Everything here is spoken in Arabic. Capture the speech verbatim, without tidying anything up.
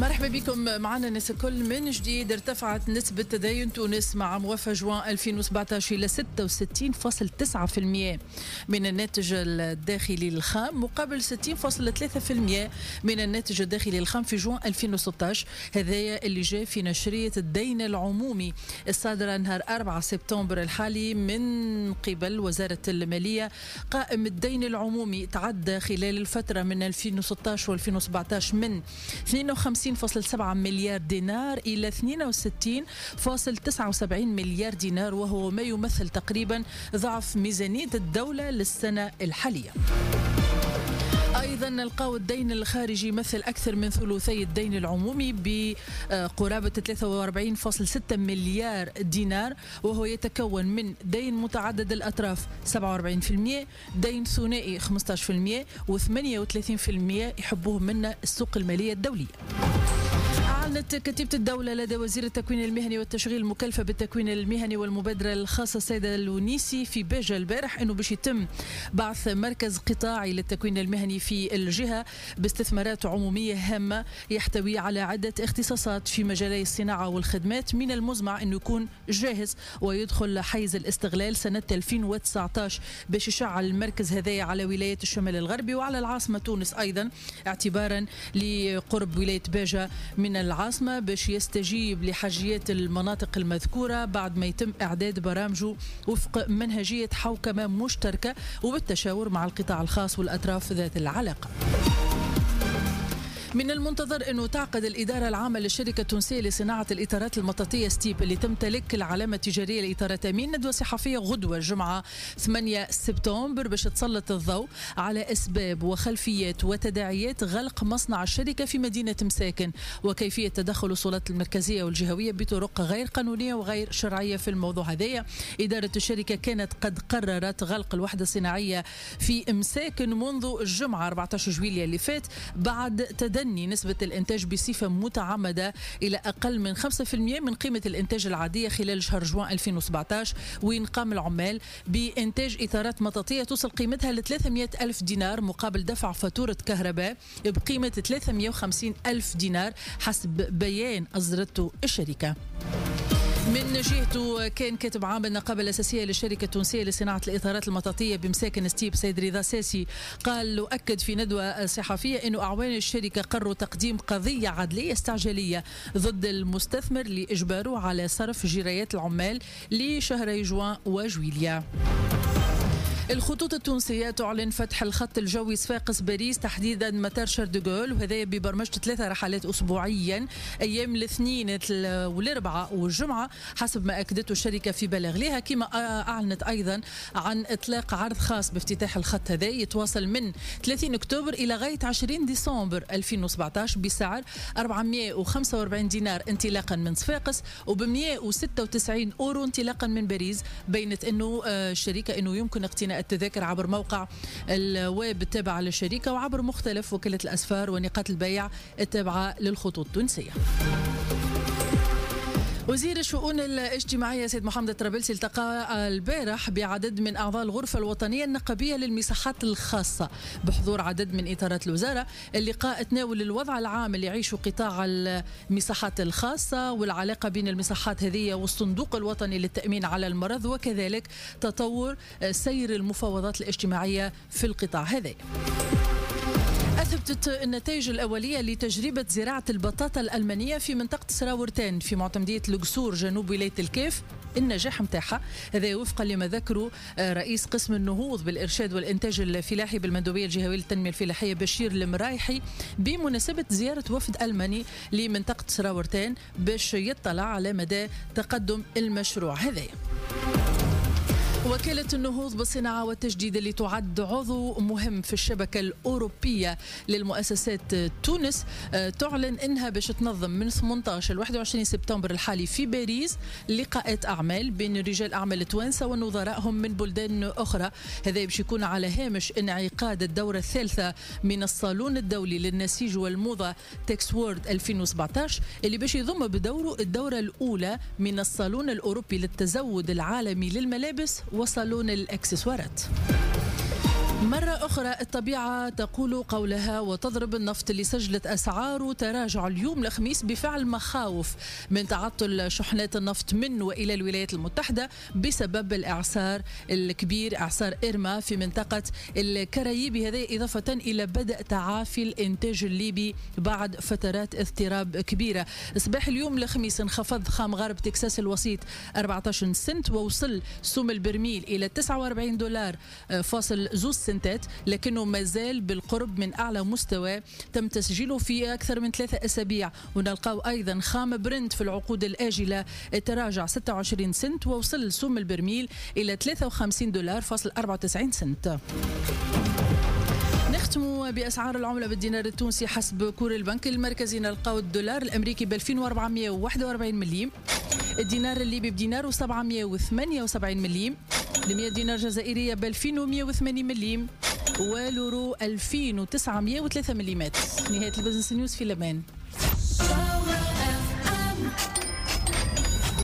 مرحبا بكم معنا ناس الكل. من جديد ارتفعت نسبة تدين تونس مع موافقة جوان ألفين وسبعطاش إلى ستة وستين فاصلة تسعة بالمئة من الناتج الداخلي الخام مقابل ستين فاصلة ثلاثة بالمئة من الناتج الداخلي الخام في جوان ألفين وستطاش. هذايا اللي جاء في نشرية الدين العمومي الصادرة نهار أربعة سبتمبر الحالي من قبل وزارة المالية. قائم الدين العمومي تعدى خلال الفترة من ألفين وستطاش وألفين وسبعطاش من اثنين وخمسين فاصلة سبعة مليار دينار إلى اثنين وستين فاصلة تسعة وسبعين مليار دينار، وهو ما يمثل تقريبا ضعف ميزانية الدولة للسنة الحالية. أيضا نلقاو الدين الخارجي يمثل أكثر من ثلثي الدين العمومي بقرابة ثلاثة وأربعين فاصلة ستة مليار دينار، وهو يتكون من دين متعدد الأطراف سبعة وأربعين بالمئة، دين ثنائي خمسة عشر بالمئة، وثمانية وثلاثين بالمئة يحبوه منا السوق المالية الدولية. أعلنت كتيبة الدولة لدى وزير التكوين المهني والتشغيل المكلفة بالتكوين المهني والمبادرة الخاصة السيدة اللونيسي في بيجا البارح أنه باش يتم بعث مركز قطاعي للتكوين المهني في الجهة باستثمارات عمومية هامة يحتوي على عدة اختصاصات في مجالي الصناعة والخدمات، من المزمع أنه يكون جاهز ويدخل حيز الاستغلال سنة ألفين وتسعطاش باش يشعل المركز هذايا على ولاية الشمال الغربي وعلى العاصمة تونس أيضا، اعتبارا لقرب ولاية بيجا من العاصمة باش يستجيب لحاجيات المناطق المذكورة بعد ما يتم إعداد برامجه وفق منهجية حوكمة مشتركة وبالتشاور مع القطاع الخاص والأطراف ذات العلاقة. من المنتظر أنه تعقد الإدارة العامة للشركة التونسية لصناعة الإطارات المطاطية ستيب اللي تمتلك العلامة التجارية لإطارات أمين ندوة صحفية غدوة الجمعة ثمانية سبتمبر باش تسلط الضوء على أسباب وخلفيات وتداعيات غلق مصنع الشركة في مدينة مساكن وكيفية تدخل السلطات المركزية والجهوية بطرق غير قانونية وغير شرعية في الموضوع هذايا. إدارة الشركة كانت قد قررت غلق الوحدة الصناعية في مساكن منذ الجمعة أربعة عشر جويلية اللي فات بعد تدني نسبة الإنتاج بصفة متعمدة إلى أقل من خمسة بالمئة من قيمة الإنتاج العادية خلال شهر جوان ألفين وسبعطاش، وين قام العمال بإنتاج إطارات مطاطية توصل قيمتها ل ثلاثمئة ألف دينار مقابل دفع فاتورة كهرباء بقيمة ثلاثمئة وخمسين ألف دينار حسب بيان أصدرته الشركة. من جهته كان كاتب عام النقابة الأساسية للشركة التونسية لصناعة الإطارات المطاطية بمساكن ستيب سيد رضا ساسي قال وأكد في ندوة صحفية أنه أعوان الشركة قرروا تقديم قضية عدلية استعجالية ضد المستثمر لإجباره على صرف جرايات العمال لشهري جوان وجويليا. الخطوط التونسية تعلن فتح الخط الجوي صفاقس باريس تحديدا مطار شارل دو غول، وهذا ببرمجة ثلاثة رحلات أسبوعيا أيام الاثنين والأربعاء والجمعة حسب ما أكدته الشركة في بلاغ لها. كما أعلنت أيضا عن إطلاق عرض خاص بافتتاح الخط هذا يتواصل من ثلاثين أكتوبر إلى غاية عشرين ديسمبر ألفين وسبعطاش بسعر أربعمئة وخمسة وأربعين دينار انطلاقا من صفاقس وبمئة وستة وتسعين أورو انطلاقا من باريس. بينت أنه الشركة أنه يمكن اقتناء التذاكر عبر موقع الويب التابع للشركة وعبر مختلف وكالة الأسفار ونقاط البيع التابعة للخطوط التونسية. وزير الشؤون الاجتماعية سيد محمد الطرابلسي التقى البارح بعدد من أعضاء الغرفة الوطنية النقابية للمساحات الخاصة بحضور عدد من إطارات الوزارة. اللقاء تناول الوضع العام اللي يعيشه قطاع المساحات الخاصة والعلاقة بين المساحات هذه والصندوق الوطني للتأمين على المرض وكذلك تطور سير المفاوضات الاجتماعية في القطاع هذا. أثبتت النتائج الأولية لتجربة زراعة البطاطا الألمانية في منطقة سراورتين في معتمدية القصور جنوب ولاية الكيف النجاح متاعها. هذا وفقا لما ذكروا رئيس قسم النهوض بالإرشاد والإنتاج الفلاحي بالمندوبية الجهوية للتنمية الفلاحية بشير المرايحي بمناسبة زيارة وفد ألماني لمنطقة سراورتين باش يطلع على مدى تقدم المشروع هذا. وكالة النهوض بالصناعة والتجديد اللي تعد عضو مهم في الشبكة الأوروبية للمؤسسات تونس تعلن إنها باش تنظم من ثمانية عشر ل واحد وعشرين سبتمبر الحالي في باريس لقاءات أعمال بين رجال أعمال التوانسة ونظرائهم من بلدان أخرى. هذا باش يكون على هامش انعقاد الدورة الثالثة من الصالون الدولي للنسيج والموضة تكس وورد ألفين وسبعطاش اللي باش يضم بدوره الدورة الأولى من الصالون الأوروبي للتزود العالمي للملابس وصالون الإكسسوارات. مرة أخرى الطبيعة تقول قولها وتضرب النفط اللي سجلت أسعاره تراجع اليوم الخميس بفعل مخاوف من تعطل شحنات النفط من وإلى الولايات المتحدة بسبب الإعصار الكبير إعصار إيرما في منطقة الكاريبي. هذا إضافة إلى بدء تعافي الإنتاج الليبي بعد فترات اضطراب كبيرة. صباح اليوم الخميس انخفض خام غرب تكساس الوسيط أربعة عشر سنت ووصل سوم البرميل إلى تسعة وأربعين دولار فاصل زوز سنتات، لكنه ما زال بالقرب من أعلى مستوى تم تسجيله في أكثر من ثلاثة أسابيع. ونلقاو أيضا خام برنت في العقود الآجلة تراجع ستة وعشرين سنت ووصل سوم البرميل إلى ثلاثة وخمسين دولار فاصل أربعة وتسعين سنت. نختم بأسعار العملة بالدينار التونسي حسب كور البنك المركزي. نلقاو الدولار الأمريكي ب ألفين وأربعمائة وواحد وأربعين مليم، الدينار الليبي بدينار وسبعمائة وثمانية وسبعين مليم، المئة دينار جزائرية ب ألفين ومئة وثمانين مليم، واليورو ألفين وتسعمائة وثلاثة مليمات. نهاية البزنس نيوز في لبنان.